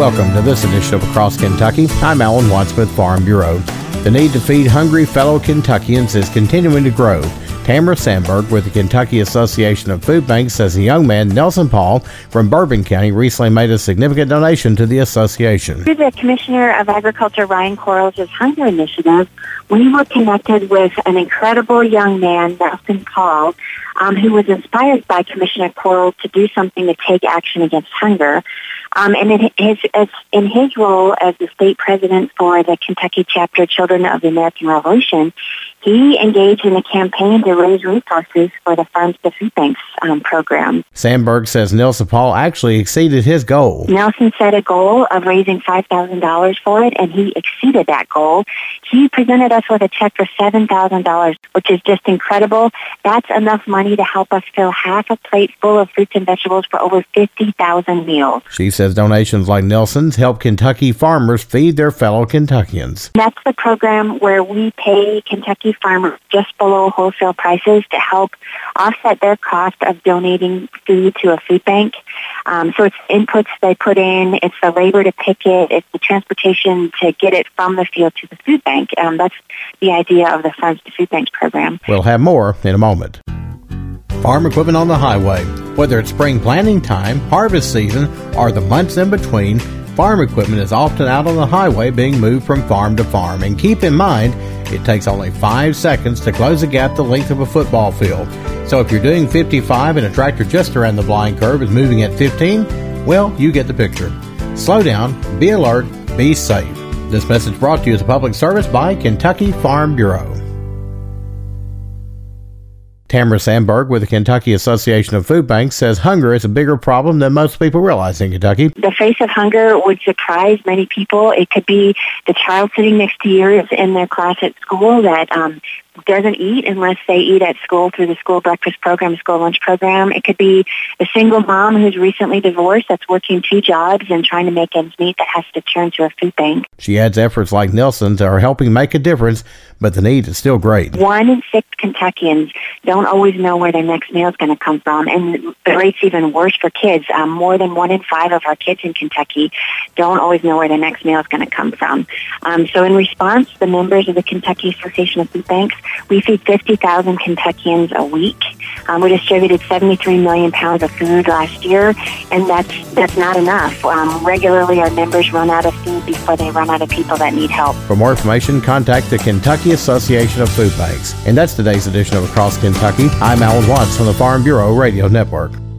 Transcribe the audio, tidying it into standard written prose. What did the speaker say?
Welcome to this edition of Across Kentucky. I'm Alan Watts with Farm Bureau. The need to feed hungry fellow Kentuckians is continuing to grow. Tamara Sandberg with the Kentucky Association of Food Banks says a young man, Nelson Paul, from Bourbon County, recently made a significant donation to the association. Through the Commissioner of Agriculture, Ryan Quarles' Hunger Initiative, we were connected with an incredible young man, Nelson Paul, who was inspired by Commissioner Quarles to do something to take action against hunger. And in his role as the state president for the Kentucky chapter Children of the American Revolution, he engaged in a campaign to raise resources for the Farms to Food Banks program. Sandberg says Nelson Paul actually exceeded his goal. Nelson set a goal of raising $5,000 for it, and he exceeded that goal. He presented us with a check for $7,000, which is just incredible. That's enough money to help us fill half a plate full of fruits and vegetables for over 50,000 meals. She says donations like Nelson's help Kentucky farmers feed their fellow Kentuckians. That's the program where we pay Kentucky farmers just below wholesale prices to help offset their cost of donating food to a food bank. So it's inputs they put in, it's the labor to pick it, it's the transportation to get it from the field to the food bank. That's the idea of the Farms to Food Banks program. We'll have more in a moment. Farm equipment on the highway. Whether it's spring planting time, harvest season, or the months in between, farm equipment is often out on the highway being moved from farm to farm. And keep in mind, it takes only 5 seconds to close a gap the length of a football field. So if you're doing 55 and a tractor just around the blind curve is moving at 15, well, you get the picture. Slow down, be alert, be safe. This message brought to you as a public service by Kentucky Farm Bureau. Tamara Sandberg with the Kentucky Association of Food Banks says hunger is a bigger problem than most people realize in Kentucky. The face of hunger would surprise many people. It could be the child sitting next to yours in their class at school that doesn't eat unless they eat at school through the school breakfast program, school lunch program. It could be the single mom who's recently divorced that's working 2 jobs and trying to make ends meet that has to turn to a food bank. She adds efforts like Nelson's are helping make a difference, but the need is still great. 1 in 6 Kentuckians don't always know where their next meal is going to come from, and the rate's even worse for kids. More than 1 in 5 of our kids in Kentucky don't always know where their next meal is going to come from. So in response, the members of the Kentucky Association of Food Banks, we feed 50,000 Kentuckians a week. We distributed 73 million pounds of food last year, and that's not enough. Regularly, our members run out of food before they run out of people that need help. For more information, contact the Kentucky Association of Food Banks. And that's today's edition of Across Kentucky. I'm Alan Watts on the Farm Bureau Radio Network.